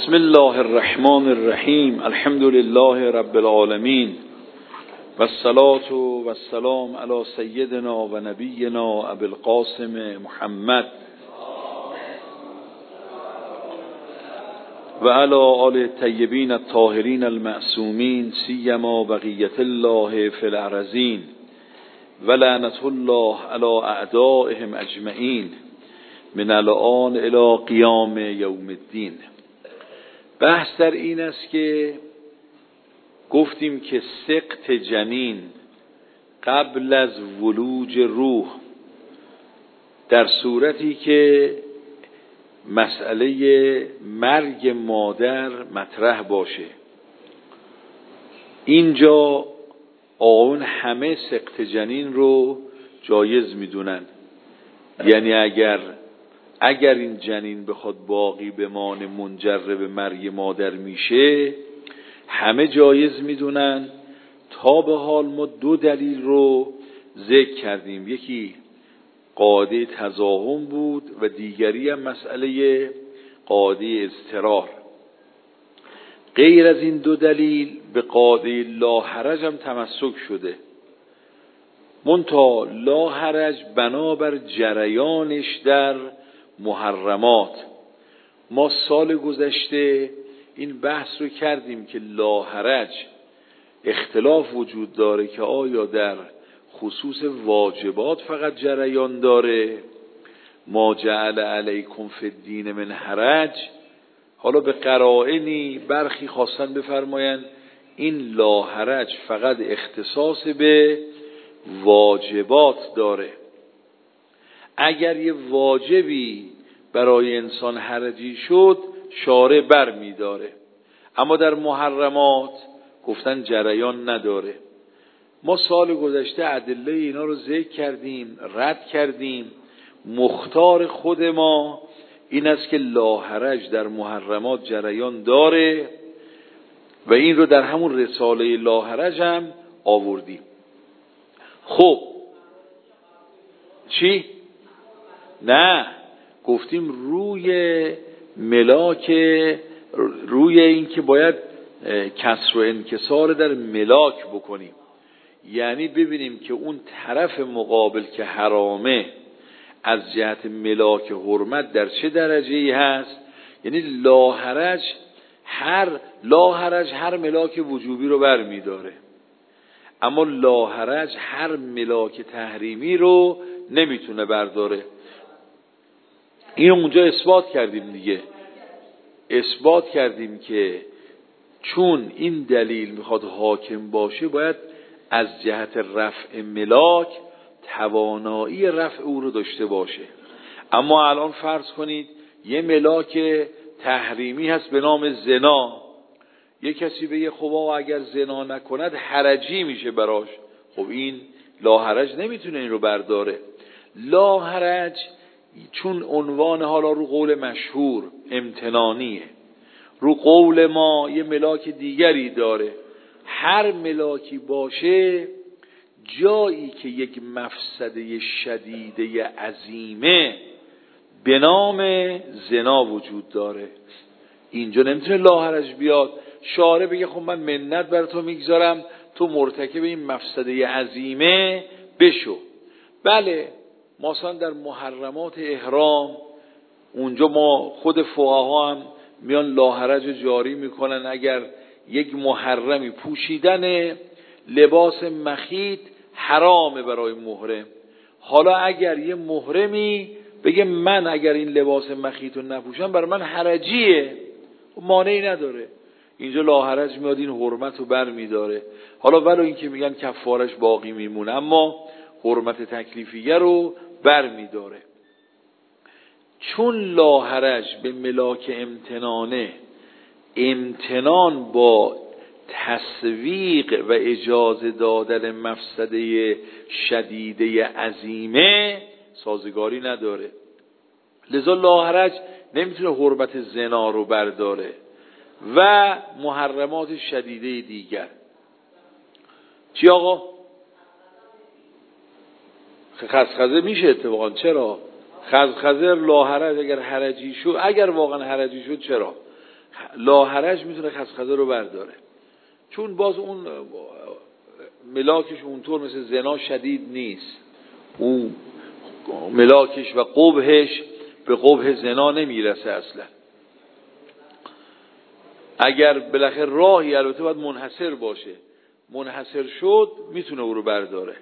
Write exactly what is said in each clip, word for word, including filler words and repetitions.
بسم الله الرحمن الرحیم. الحمد لله رب العالمین و الصلاة و السلام علی سیدنا و نبینا ابی القاسم محمد و علی آل الطیبین الطاهرین المعصومین سیما بقیة الله فی الارضین و لعنة الله علی اعدائهم اجمعین من الآن الی قیام یوم الدین. بحث در این است که گفتیم که سقط جنین قبل از ولوج روح در صورتی که مسئله مرگ مادر مطرح باشه، اینجا آن همه سقط جنین رو جایز میدونن. یعنی اگر اگر این جنین بخواد باقی بمانه منجر به مرگ مادر میشه، همه جایز میدونن. تا به حال ما دو دلیل رو ذکر کردیم، یکی قاعده تضاهم بود و دیگری هم مسئله قاعده اضطرار. غیر از این دو دلیل به قاعده لا حرج هم تمسک شده، منتها لا حرج بنابر جریانش در محرمات. ما سال گذشته این بحث رو کردیم که لا حرج اختلاف وجود داره که آیا در خصوص واجبات فقط جریان داره، ما جعل علیکم فی الدین من حرج. حالا به قرائنی برخی خواستن بفرمایند این لا حرج فقط اختصاص به واجبات داره. اگر یه واجبی برای انسان حرجی شد شارع بر می داره، اما در محرمات گفتن جریان نداره. ما سال گذشته ادله اینا رو ذکر کردیم، رد کردیم. مختار خود ما این است که لا حرج در محرمات جریان داره و این رو در همون رساله لا حرج هم آوردیم. خب چی؟ نه، گفتیم روی ملاک، روی این که باید کسر و انکسار در ملاک بکنیم، یعنی ببینیم که اون طرف مقابل که حرامه از جهت ملاک حرمت در چه درجه‌ای هست. یعنی لا حرج هر لا حرج هر ملاک وجوبی رو برمی داره، اما لا حرج هر ملاک تحریمی رو نمیتونه برداره. این اونجا اثبات کردیم دیگه، اثبات کردیم که چون این دلیل میخواد حاکم باشه باید از جهت رفع ملاک توانایی رفع او رو داشته باشه. اما الان فرض کنید یه ملاک تحریمی هست به نام زنا، یه کسی بگه خب اگر زنا نکند حرجی میشه براش، خب این لا حرج نمیتونه این رو برداره. لا حرج چون عنوان حالا رو قول مشهور امتنانیه، رو قول ما یه ملاک دیگری داره. هر ملاکی باشه جایی که یک مفسده شدیده عظیمه به نام زنا وجود داره، اینجا نمیتونه لا حرج بیاد. شارع بگه خب من منت بر تو میگذارم تو مرتکب این مفسده عظیمه بشو. بله، مثلا در محرمات احرام اونجا ما خود فقها هم میان لا حرج جاری میکنن. اگر یک محرمی پوشیدن لباس مخیط حرامه برای محرم، حالا اگر یه محرمی بگه من اگر این لباس مخیط رو نپوشم برای من حرجیه، مانعی نداره، اینجا لا حرج میاد این حرمت رو بر میداره. حالا ولو این که میگن کفارش باقی میمونه، اما حرمت تکلیفیه رو بر میداره. چون لا حرج به ملاک امتنانه، امتنان با تسویق و اجازه دادن مفسده شدیده عظیمه سازگاری نداره، لذا لا حرج نمیتونه حرمت زنا رو برداره و محرمات شدیده دیگر. چی آقا؟ خزخزه میشه اتفاقا. چرا؟ خزخزه لا حرج اگر حرجی شد، اگر واقعا حرجی شد چرا؟ لاحرج میتونه خسخسه رو برداره، چون باز اون ملاکش اونطور مثل زنا شدید نیست، اون ملاکش و قبحش به قبح زنا نمیرسه اصلا. اگر بالاخره راهی، البته باید منحصر باشه، منحصر شد میتونه او رو برداره.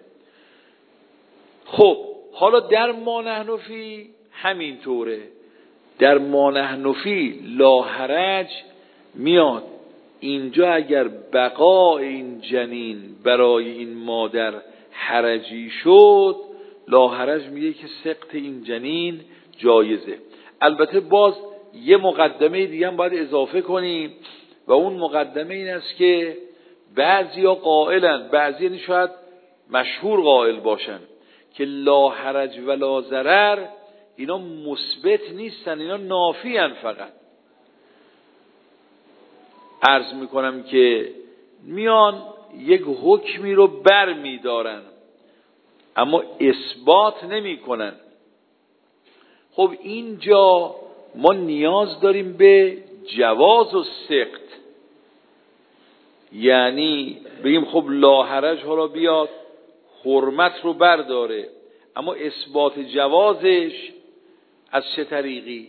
خب حالا در ما نحن فی همین طوره، در ما نحن فی لا حرج میاد اینجا اگر بقاء این جنین برای این مادر حرجی شد، لا حرج میگه که سقط این جنین جایزه. البته باز یه مقدمه دیگه هم باید اضافه کنیم و اون مقدمه این است که بعضیا قائلن، بعضی یعنی شاید مشهور قائل باشن که لا حرج و لا ضرر اینا مثبت نیستن، اینا نافی ان. فقط عرض میکنم که میان یک حکمی رو بر میدارن اما اثبات نمی کنن. خب اینجا ما نیاز داریم به جواز و سقط، یعنی بگیم خب لا حرج حالا بیاد حرمت رو برداره، اما اثبات جوازش از چه طریقی؟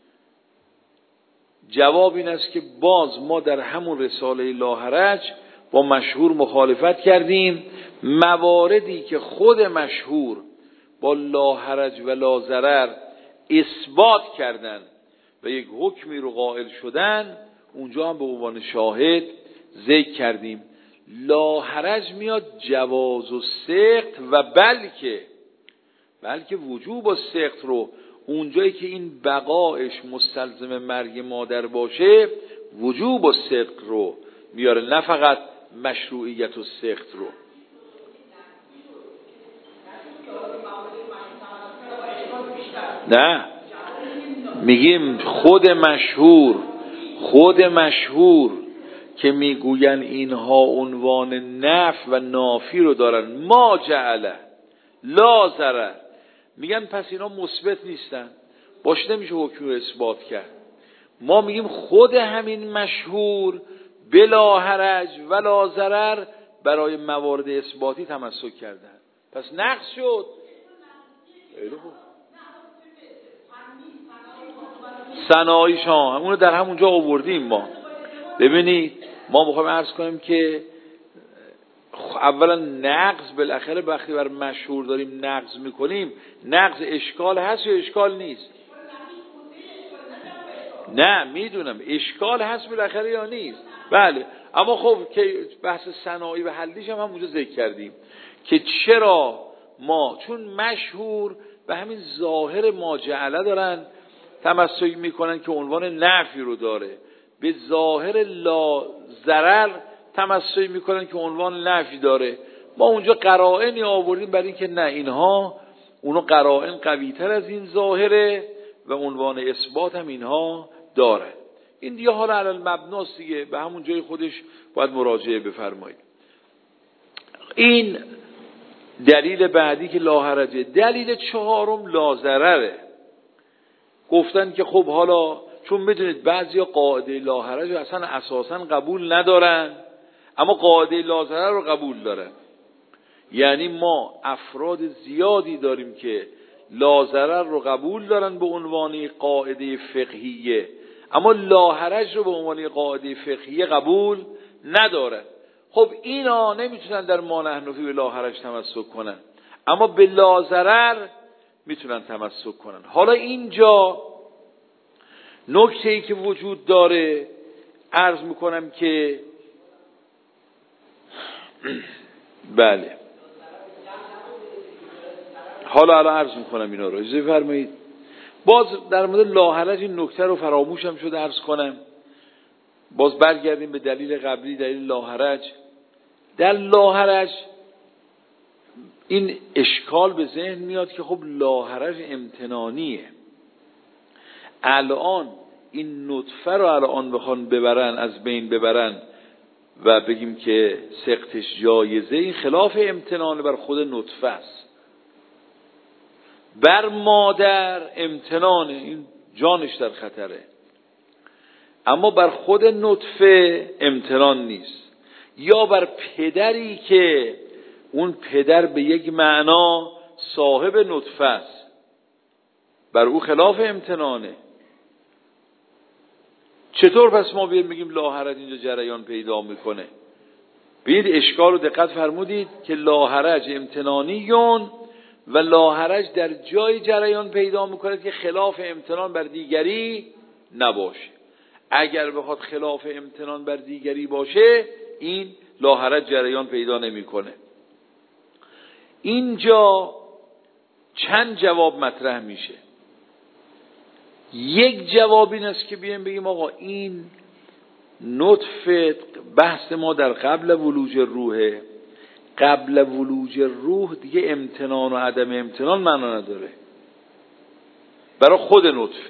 جواب این است که باز ما در همون رساله لا حرج با مشهور مخالفت کردیم. مواردی که خود مشهور با لا حرج و لا ضرر اثبات کردن و یک حکمی رو قائل شدن، اونجا هم به عنوان شاهد ذکر کردیم. لا حرج میاد جواز و سقط و بلکه بلکه وجوب و سقط رو اونجایی که این بقایش مستلزم مرگ مادر باشه وجوب و سقط رو میاره، نه فقط مشروعیت و سقط رو. نه میگیم خود مشهور خود مشهور که میگوین اینها عنوان نفی و نافی رو دارن، ما جعله لا ضرر، میگن پس اینا مثبت نیستن، باش نمیشه حکم رو اثبات کرد. ما میگیم خود همین مشهور بلا حرج ولا ضرر برای موارد اثباتی تمسک کردن، پس نقص شد. صنایع شاه همونو در همونجا آوردیم. ما ببینید ما میخوایم عرض کنیم که اولا نقض بالاخره وقتی بر مشهور داریم نقض میکنیم، نقض اشکال هست یا اشکال نیست؟ نه میدونم اشکال هست بالاخره یا نیست. بله، اما خب که بحث صنایع و حلیش هم همونجا ذکر کردیم که چرا ما چون مشهور و همین ظاهر ما جعله دارن تمسک میکنن که عنوان نفی رو داره، به ظاهر لا ضرر تمسک میکنن که عنوان نفی داره. ما اونجا قرائنی آوردیم برای اینکه نه، اینها اونو قرائن قوی تر از این ظاهره و عنوان اثبات هم اینها داره. این دیگه حالا علی المبناست دیگه، به همون جای خودش باید مراجعه بفرمایید. این دلیل بعدی که لا حرجه. دلیل چهارم لا ضرره. گفتن که خب حالا چون میدونید بعضیا قاعده لا حرج اصلا اساسا قبول ندارن اما قاعده لا ضرر رو قبول دارن، یعنی ما افراد زیادی داریم که لا ضرر رو قبول دارن به عنوان قاعده فقهیه اما لا حرج رو به عنوان قاعده فقهیه قبول ندارن. خب اینا نمیتونن در ما نحن فی به لا حرج تمسک کنن اما به لا ضرر میتونن تمسک کنن. حالا اینجا نکته‌ای که وجود داره عرض میکنم که بله حالا الان عرض میکنم اینا رو اجازه فرمایید. باز در مورد لا حرج این نکته رو فراموشم شده عرض کنم، باز برگردیم به دلیل قبلی، دلیل لا حرج. در لا حرج این اشکال به ذهن میاد که خب لا حرج امتنانیه، الان این نطفه رو الان بخوان ببرن از بین ببرن و بگیم که سقطش جایزه، این خلاف امتنان بر خود نطفه است. بر مادر امتنانه، این جانش در خطره. اما بر خود نطفه امتنان نیست، یا بر پدری که اون پدر به یک معنا صاحب نطفه است، بر او خلاف امتنانه. چطور پس ما بیایم بگیم لاحرج اینجا جریان پیدا میکنه؟ ببینید اشکال رو دقت فرمودید که لاحرج امتنانیون و لاحرج در جای جریان پیدا میکنه که خلاف امتنان بر دیگری نباشه. اگر بخواد خلاف امتنان بر دیگری باشه این لاحرج جریان پیدا نمیکنه. اینجا چند جواب مطرح میشه. یک جواب این است که بیایم بگیم آقا این نطفه، بحث ما در قبل ولوج روحه، قبل ولوج روح دیگه امتنان و عدم امتنان معنا نداره برای خود نطفه.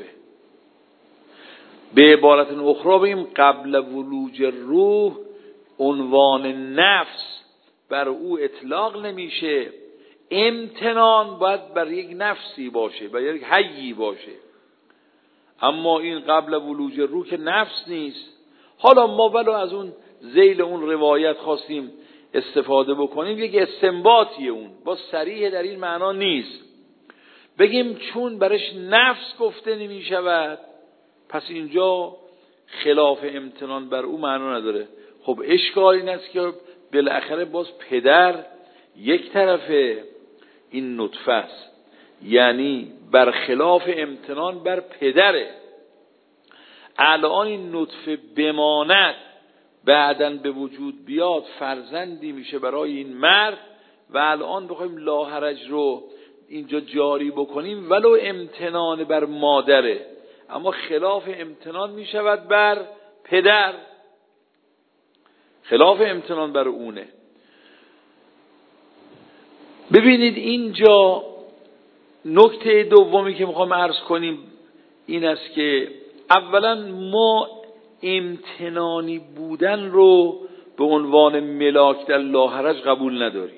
به عبارت اخرى بگیم قبل ولوج روح عنوان نفس بر او اطلاق نمیشه، امتنان باید بر یک نفسی باشه، بر یک حیی باشه. اما این قبل ولوج روح که نفس نیست. حالا ما ولو از اون ذیل اون روایت خواستیم استفاده بکنیم، یک استنباطی اون با صریح در این معنا نیست، بگیم چون برش نفس گفته نمی شود پس اینجا خلاف امتنان بر او معنا نداره. خب اشکال این است که بالاخره باز پدر یک طرفه این نطفه است، یعنی بر خلاف امتنان بر پدره. الان این نطفه بماند بعداً به وجود بیاد فرزندی میشه برای این مرد و الان بخوایم لاحرج رو اینجا جاری بکنیم ولو امتنان بر مادره اما خلاف امتنان میشود بر پدر، خلاف امتنان بر اونه. ببینید اینجا نکته دومی که میخوام عرض کنیم این است که اولا ما امتنانی بودن رو به عنوان ملاک در لاحرج قبول نداریم.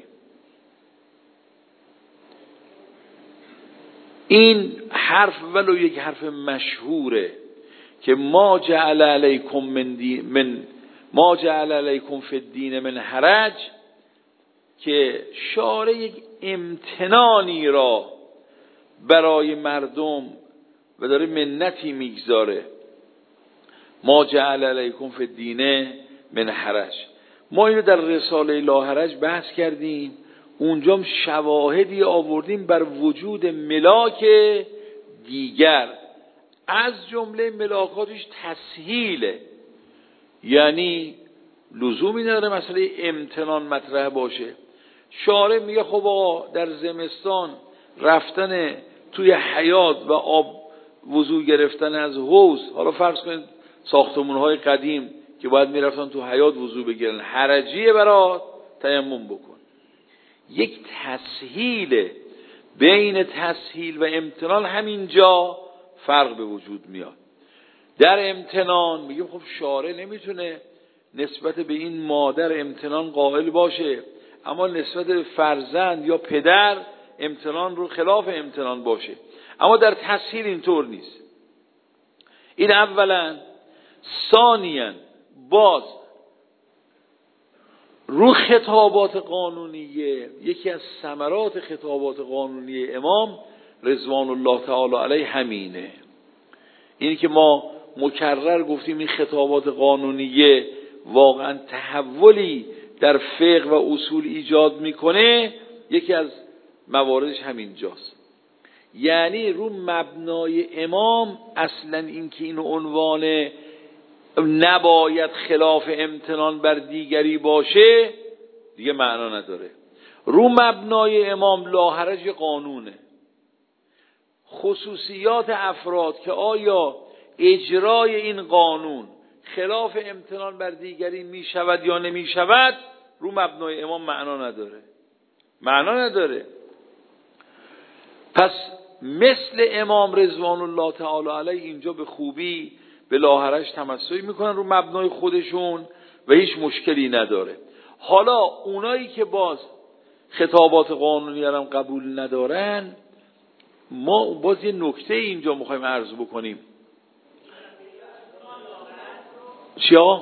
این حرف ولو یک حرف مشهوره که ما جعل علیکم من, دی من ما جعل علیکم فی الدین من حرج، که شارع یک امتنانی را برای مردم و داره منتی میگذاره. ما جعل علیکم فی الدین من حرج، ما اینو در رساله لاحرج بحث کردیم، اونجا شواهدی آوردیم بر وجود ملاک دیگر، از جمله ملاکاتش تسهیله، یعنی لزومی نداره مسئله امتنان مطرح باشه. شارع میگه خب آقا در زمستان رفتن توی حیاط و آب وضو گرفتن از حوض، حالا فرض کنید ساختمان‌های قدیم که باید میرفتن تو حیاط وضو بگیرن، حرجیه برات تیمم بکن. یک تسهیل، بین تسهیل و امتنان همینجا فرق به وجود میاد. در امتنان میگیم خب شارع نمیتونه نسبت به این مادر امتنان قائل باشه اما نسبت به فرزند یا پدر امتنان رو خلاف امتنان باشه، اما در تسهیل اینطور نیست. این اولا. ثانیاً باز رو خطابات قانونیه، یکی از ثمرات خطابات قانونی امام رضوان الله تعالی علیه همینه، اینی که ما مکرر گفتیم این خطابات قانونیه واقعا تحولی در فقه و اصول ایجاد میکنه، یکی از مواردش همینجاست. یعنی رو مبنای امام اصلا این که این عنوان نباید خلاف امتنان بر دیگری باشه دیگه معنا نداره. رو مبنای امام لاحرج قانونه، خصوصیات افراد که آیا اجرای این قانون خلاف امتنان بر دیگری می شود یا نمی شود، رو مبنای امام معنا نداره، معنا نداره. پس مثل امام رضوان الله تعالی علیه اینجا به خوبی به لاحرج تمسک میکنن رو مبنای خودشون و هیچ مشکلی نداره. حالا اونایی که باز خطابات قانونی هم قبول ندارن، ما باز یه نکته اینجا میخوایم عرض بکنیم. چیا؟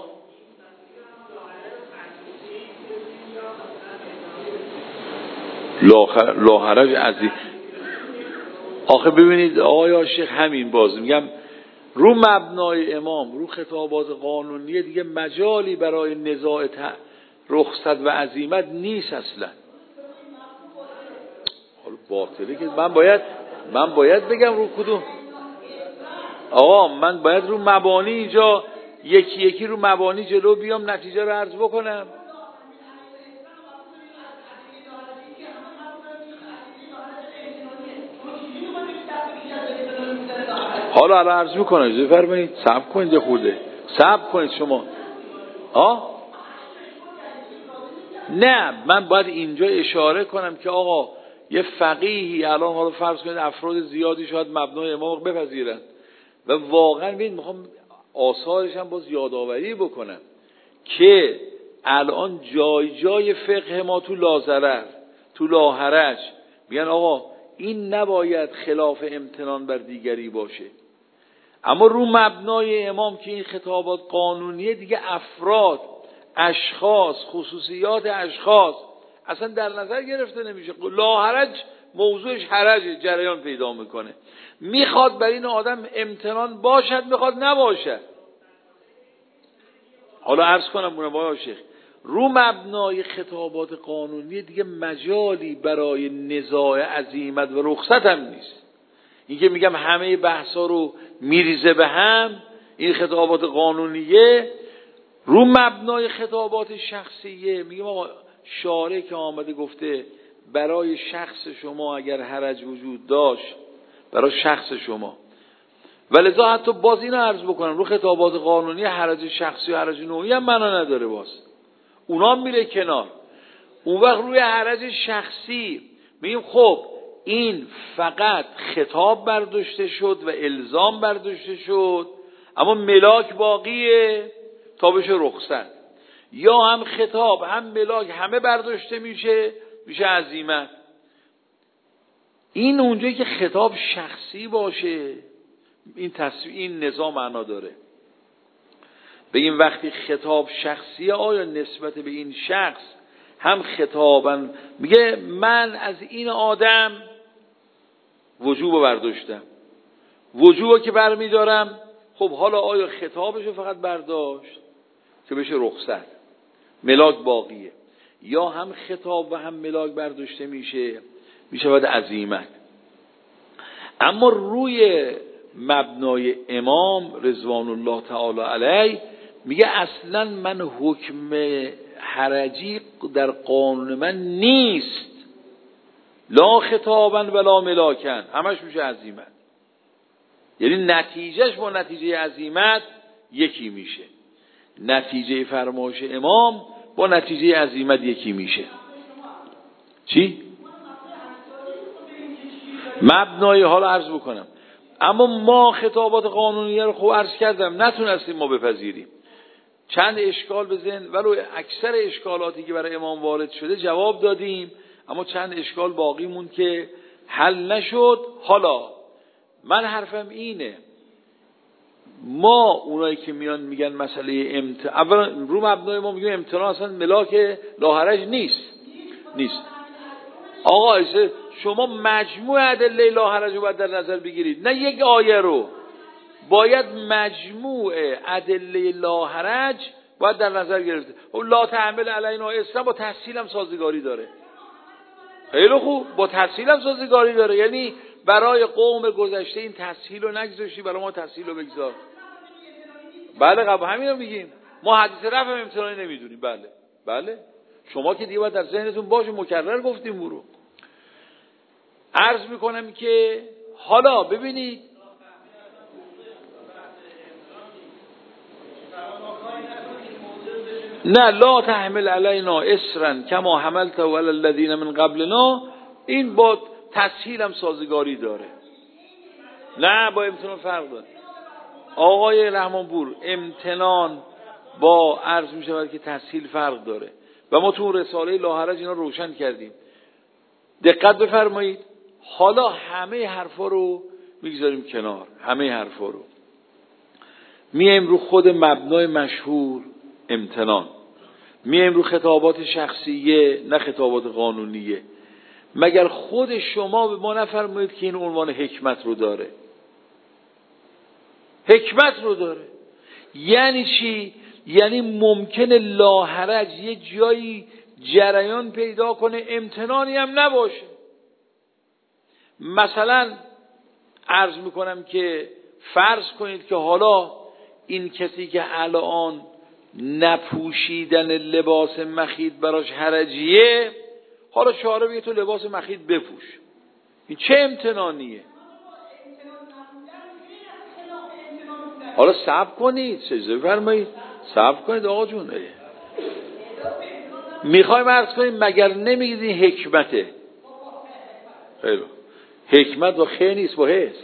لاحرج عزیز. آخه ببینید آقای شیخ، همین باز میگم رو مبنای امام، رو خطابات قانونی دیگه مجالی برای نزاع رخصت و عزیمت نیست اصلا. حالا باطله که من باید من باید بگم رو کدوم. آقا من باید رو مبانی اینجا یکی یکی رو مبانی جلو بیام نتیجه رو عرض بکنم. حالا الان عرض میکنم، اجازه فرمایید صبر کنید یه خورده صبر کنید شما. ها نه، من باید اینجا اشاره کنم که آقا یه فقیهی الان حالا فرض کنید افراد زیادی شاید مبنای امام بپذیرن و واقعا ببین میخوام آثارش هم باز یادآوری بکنم که الان جای جای فقه ما تو لازرر تو لاحرج میگن آقا این نباید خلاف امتنان بر دیگری باشه، اما رو مبنای امام که این خطابات قانونیه دیگه افراد، اشخاص، خصوصیات اشخاص اصلا در نظر گرفته نمیشه. لاحرج موضوعش حرج جریان پیدا میکنه، میخواد بر این آدم امتنان باشد میخواد نباشد. حالا عرض کنم منوای شیخ رو مبنای خطابات قانونی دیگه مجالی برای نزاع عزیمت و رخصت هم نیست. این که میگم همه بحثا رو میریزه به هم، این خطابات قانونیه. رو مبنای خطابات شخصیه میگم آقا شارع که آمده گفته برای شخص شما اگر حرج وجود داشت برای شخص شما، ولذا حتی باز اینو عرض بکنم رو خطابات قانونی حرج شخصی و حرج نوعی هم معنا نداره، باز اونا میره کنار. اون وقت روی حرج شخصی میگیم خب این فقط خطاب برداشته شد و الزام برداشته شد اما ملاک باقیه تا بشه رخصت، یا هم خطاب هم ملاک همه برداشته میشه میشه عزیمت. این اونجایی که خطاب شخصی باشه این تصویر این نظام معنا داره. بگیم وقتی خطاب شخصیه آیا نسبت به این شخص هم خطابن میگه من از این آدم وجوب برداشتم، وجوب که برمیدارم، خب حالا آیا خطابشو فقط برداشت که بشه رخصت ملاک باقیه، یا هم خطاب و هم ملاک برداشته میشه میشه بعد عزیمت. اما روی مبنای امام رضوان الله تعالی علیه میگه اصلا من حکم حرجی در قانون من نیست، لا خطابا ولا ملاکن، همش میشه عزیمت. یعنی نتیجهش با نتیجه عزیمت یکی میشه، نتیجه فرمایش امام با نتیجه عزیمت یکی میشه. چی؟ مبنای حالا عرض بکنم. اما ما خطابات قانونیه رو خوب عرض کردم نتونستیم ما بپذیریم، چند اشکال به ذهن ولو اکثر اشکالاتی که برای امام وارد شده جواب دادیم، اما چند اشکال باقی موند که حل نشد. حالا من حرفم اینه ما اونایی که میان میگن مسئله امتناع، اولا رو مبنای ما میگیم امتناع اصلا ملاک لاحرج نیست نیست آقا شما مجموع ادله لاحرج رو باید در نظر بگیرید، نه یک آیه رو، باید مجموع ادله لاحرج باید در نظر گرفته. لا تحمل علینا اصرا با تحصیل هم سازگاری داره، خیلی خوب با تحصیل هم سازگاری داره، یعنی برای قوم گذشته این تسهیل رو نگذاشتی برای ما تسهیل رو بگذار. بله قبل همین رو میگیم ما حدیث رفع امتناعی نمیدونیم. بله بله شما که دیگه باید در ذهنتون باشه، مکرر گفتیم برو. عرض میکنم که حالا ببینید نه لا تحمل علینا اصرا کما حملت علی الذین من قبلنا، این با تسهیل هم سازگاری داره، نه با امتنان فرق داره. آقای رحمانپور امتنان با عرض می شود که تسهیل فرق داره و ما تو رساله لاحرج اینا روشن کردیم. دقت بفرمایید. حالا همه حرفا رو میگذاریم کنار، همه حرفا رو میایم رو خود مبنای مشهور امتنان، میایم رو خطابات شخصیه نه خطابات قانونیه. مگر خود شما به ما نفرمایید که این عنوان حکمت رو داره؟ حکمت رو داره یعنی چی؟ یعنی ممکنه لاحرج یه جایی جریان پیدا کنه امتنانی هم نباشه. مثلا عرض میکنم که فرض کنید که حالا این کسی که الان نپوشیدن لباس مخیط براش حرجیه، حالا شعاره بگه تو لباس مخیط بپوش، این چه امتنانیه؟ حالا صبر کنید، سجده فرمایید، صبر کنید آقا جون. میخوایم عرض کنیم مگر نمیگید این حکمته؟ خیلی حکمت با خیلی نیست، با هست.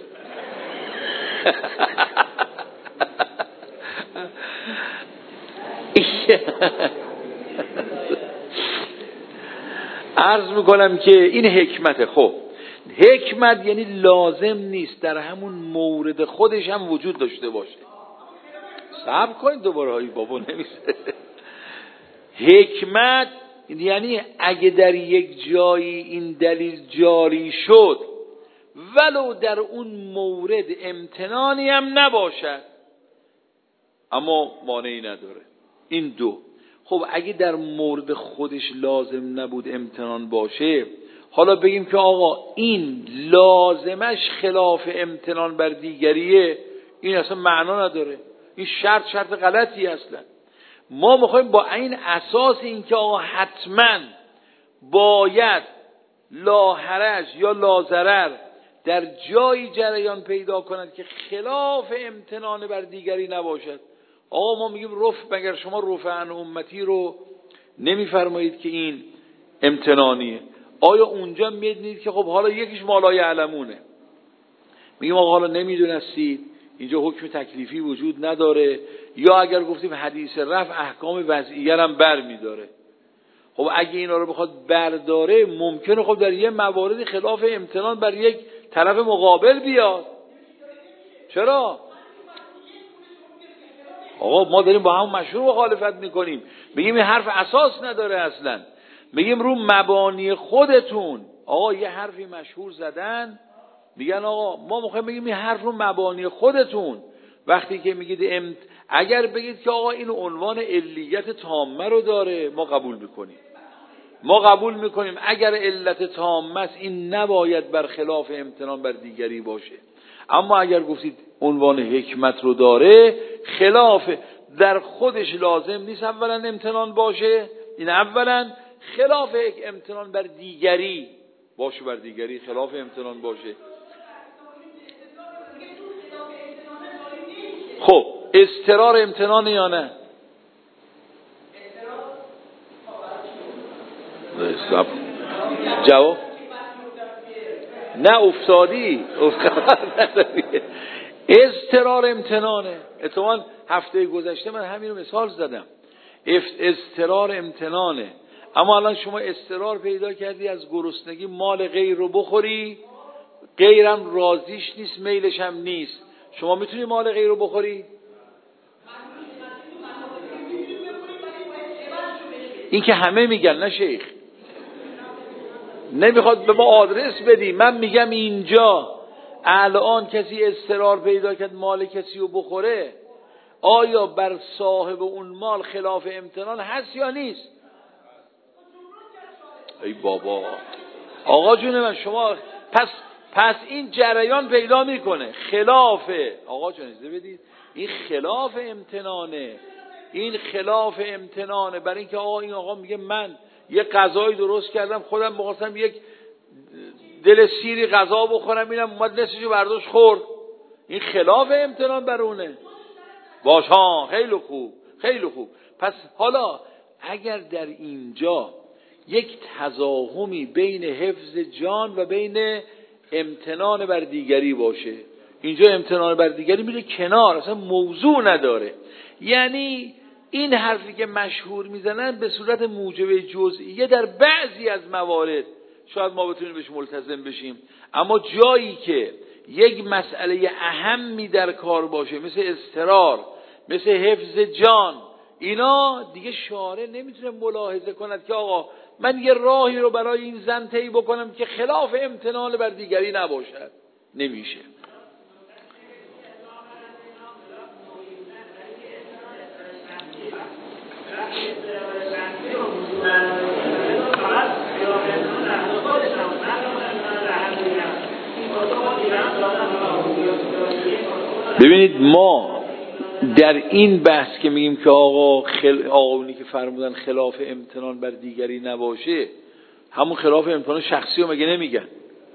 عرض میکنم که این حکمته. خب حکمت یعنی لازم نیست در همون مورد خودش هم وجود داشته باشه. صبر کنید دوباره، هایی بابا نمیشه. حکمت یعنی اگه در یک جایی این دلیل جاری شد ولو در اون مورد امتنانی هم نباشد اما مانعی نداره. این دو. خب اگه در مورد خودش لازم نبود امتنان باشه، حالا بگیم که آقا این لازمش خلاف امتنان بر دیگریه، این اصلا معنا نداره، این شرط شرط غلطی اصلا. ما میخوایم با این اساس این که آقا حتما باید لاحرج یا لازرر در جایی جریان پیدا کند که خلاف امتنان بر دیگری نباشد. آقا ما میگیم رفع، مگر شما رفع عن امتی رو نمیفرمایید که این امتنانیه؟ آیا اونجا میدونید که خب حالا یکیش مالای علمونه، میگیم آقا حالا نمیدونستید اینجا حکم تکلیفی وجود نداره، یا اگر گفتیم حدیث رفع احکام وضعیه هم بر میداره. خب اگه اینا رو بخواد برداره ممکنه خب در یه مواردی خلاف امتنان بر یک طرف مقابل بیاد. چرا؟ آقا ما داریم با همون مشهور مخالفت میکنیم، میگیم این حرف اساس نداره اصلا. میگیم رو مبانی خودتون آقا یه حرفی مشهور زدن، میگن آقا ما میخوایم بگیم این حرف رو مبانی خودتون. وقتی که میگید امت... اگر بگید که آقا این عنوان علیت تامه رو داره ما قبول میکنیم، ما قبول میکنیم اگر علت تامه است این نباید بر خلاف امتنان بر دیگری باشه. اما اگر گفتید عنوان حکمت رو داره، خلاف در خودش لازم نیست اولا امتنان باشه، این اولا خلاف یک امتنان بر دیگری باشه، بر دیگری خلاف امتنان باشه. خب اضطرار امتنان یا نه؟ جواب نه افتادی اضطرار امتنانه. اتفاقا هفته گذشته من همین رو مثال زدم، اضطرار امتنانه. اما الان شما اضطرار پیدا کردی از گرسنگی مال غیر رو بخوری، غیرم راضیش نیست میلش هم نیست، شما میتونی مال غیر رو بخوری؟ این که همه میگن نه شیخ، نمیخواد به ما آدرس بدی. من میگم اینجا الان کسی اضطرار پیدا کرد مال کسی رو بخوره، آیا بر صاحب اون مال خلاف امتنان هست یا نیست؟ ای بابا آقا جون من، شما پس پس این جریان پیدا میکنه خلاف آقا جون اجازه بدید، این خلاف امتنانه، این خلاف امتنانه. برای اینکه آقا این آقا میگه من یه غذایی درست کردم خودم بخواستم یک دل سیری غذا بخورم، اینم اومد نصفشو برداشت خورد، این خلاف امتنان بر اونه. باش ها، خیلی خوب خیلی خوب. پس حالا اگر در اینجا یک تضاهمی بین حفظ جان و بین امتنان بر دیگری باشه، اینجا امتنان بر دیگری میره کنار، اصلا موضوع نداره. یعنی این حرفی که مشهور میزنن به صورت موجب جزئیه در بعضی از موارد شاید ما بتونیم بهش ملتزم بشیم، اما جایی که یک مسئله اهمی در کار باشه مثل اضطرار مثل حفظ جان، اینا دیگه شارع نمیتونه ملاحظه کند که آقا من یه راهی رو برای این زن طی بکنم که خلاف امتنان بر دیگری نباشد. نمیشه. ببینید ما در این بحث که میگیم که آقا خل... آقایونی که فرمودن خلاف امتنان بر دیگری نباشه، همون خلاف امتنان شخصی رو مگه نمیگن؟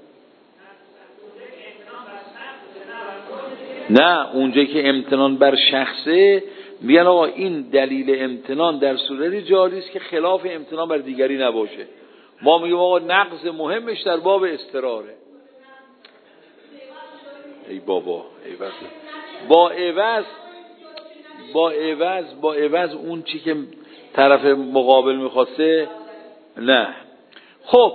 نه، اونجایی که امتنان بر شخصه میگن آقا این دلیل امتنان در صورتی جاری است که خلاف امتنان بر دیگری نباشه. ما میگیم آقا نقض مهمش در باب استراره. ای بابا عوض با عوض با عوض با عوض اون چی که طرف مقابل میخواسته. نه خب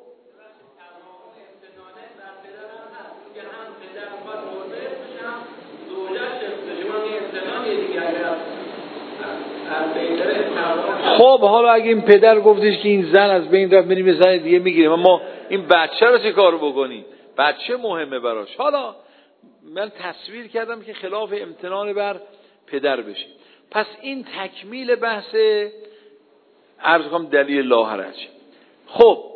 خب حالا اگه این پدر گفتش که این زن از بین رفت، بریم یه زن دیگه میگیریم، اما این بچه رو چه کار بکنیم؟ بچه مهمه براش. حالا من تصویر کردم که خلاف امتنان بر پدر بشه. پس این تکمیل بحث عرض کنم دلیل لا حرج. خب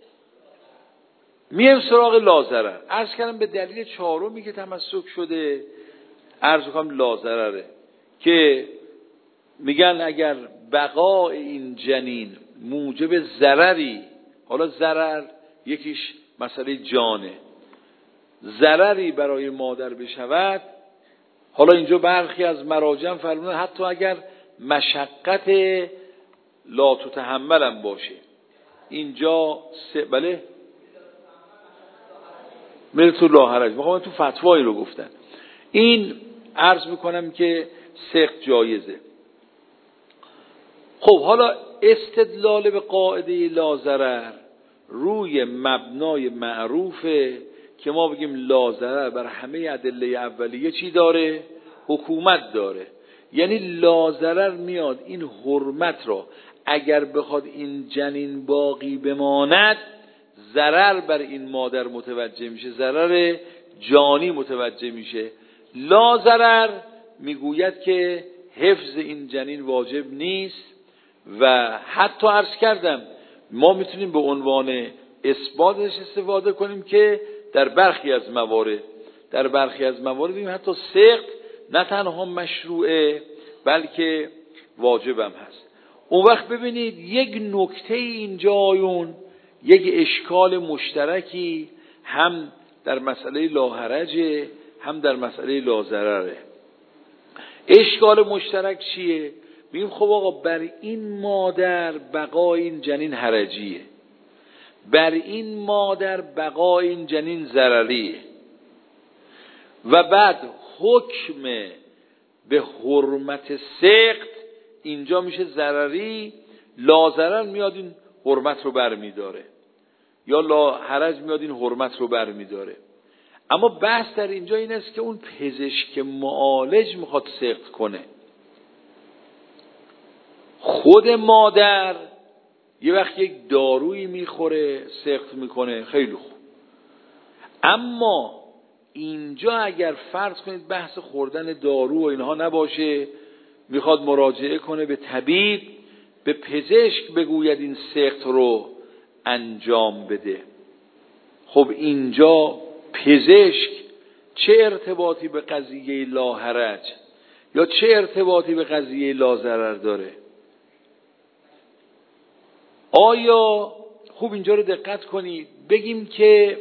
میم سراغ لا ضرر. عرض کردم به دلیل چهارمی که تمسک شده عرض کنم لا ضرره، که میگن اگر بقای این جنین موجب ضرری، حالا ضرر یکیش مسئله جانه، ضرری برای مادر بشود، حالا اینجا برخی از مراجع فرمودن حتی اگر مشقت لا تتحمل هم باشه، اینجا س... بله میره تو لا حرج. میخوام تو فتوایی رو گفتن این عرض میکنم که سخت جایزه. خب حالا استدلال به قاعده لا ضرر روی مبنای معروفه که ما بگیم لا ضرر بر همه ادله اولیه چی داره؟ حکومت داره. یعنی لا ضرر میاد این حرمت را اگر بخواد این جنین باقی بماند ضرر بر این مادر متوجه میشه، ضرر جانی متوجه میشه. لا ضرر میگوید که حفظ این جنین واجب نیست و حتی عرض کردم ما میتونیم به عنوان اثباتش استفاده کنیم که در برخی از موارد در برخی از موارد این حتی سخت نه تنها مشروعه بلکه واجبم هست. اون وقت ببینید یک نکته اینجا آیون یک اشکال مشترکی هم در مسئله لا حرجه هم در مسئله لا ضرره. اشکال مشترک چیه؟ میگیم خب آقا بر این مادر بقای این جنین حرجیه، بر این مادر بقای این جنین ضرریه و بعد حکم به حرمت سقط اینجا میشه ضرری، لا ضرر میاد این حرمت رو بر میداره یا لا حرج میاد این حرمت رو بر میداره. اما بحث در اینجا این است که اون پزشک معالج میخواد سقط کنه، خود مادر یه وقت یک دارویی میخوره سقط میکنه، خیلی خوب. اما اینجا اگر فرض کنید بحث خوردن دارو و اینها نباشه، میخواد مراجعه کنه به طبیب، به پزشک بگوید این سقط رو انجام بده. خب اینجا پزشک چه ارتباطی به قضیه لا حرج یا چه ارتباطی به قضیه لا ضرر داره؟ آیا خوب اینجا رو دقت کنید بگیم که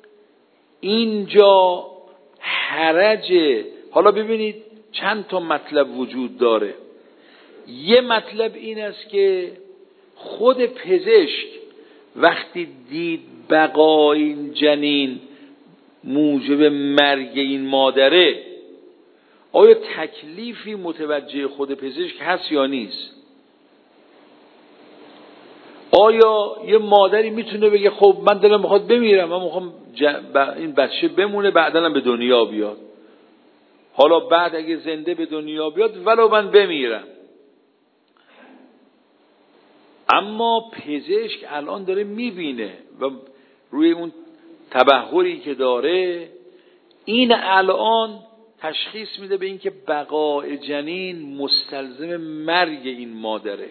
اینجا حرج، حالا ببینید چند تا مطلب وجود داره. یه مطلب این است که خود پزشک وقتی دید بقای این جنین موجب مرگ این مادره، آیا تکلیفی متوجه خود پزشک هست یا نیست؟ آیا یه مادری میتونه بگه خب من دلم میخواد بمیرم، من میخوام ج... ب... این بچه بمونه بعداً به دنیا بیاد، حالا بعد اگه زنده به دنیا بیاد ولو من بمیرم. اما پزشک الان داره میبینه و روی اون تبحری که داره این الان تشخیص میده به این که بقای جنین مستلزم مرگ این مادره.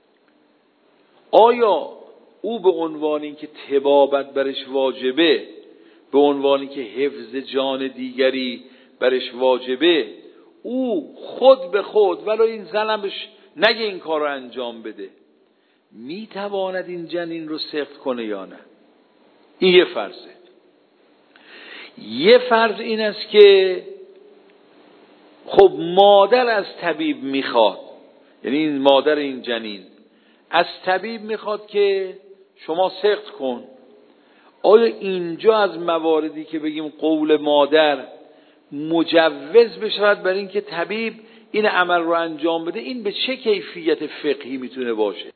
آیا او به عنوان این که طبابت برش واجبه، به عنوانی که حفظ جان دیگری برش واجبه، او خود به خود ولو این زنمش نگه این کار رو انجام بده، میتواند این جنین رو سقط کنه یا نه؟ این یه فرضه. یه فرض این است که خب مادر از طبیب میخواد، یعنی این مادر این جنین از طبیب میخواد که شما سقط کن. آیا اینجا از مواردی که بگیم قول مادر مجوز بشود برای اینکه طبیب این عمل رو انجام بده، این به چه کیفیت فقهی میتونه باشه؟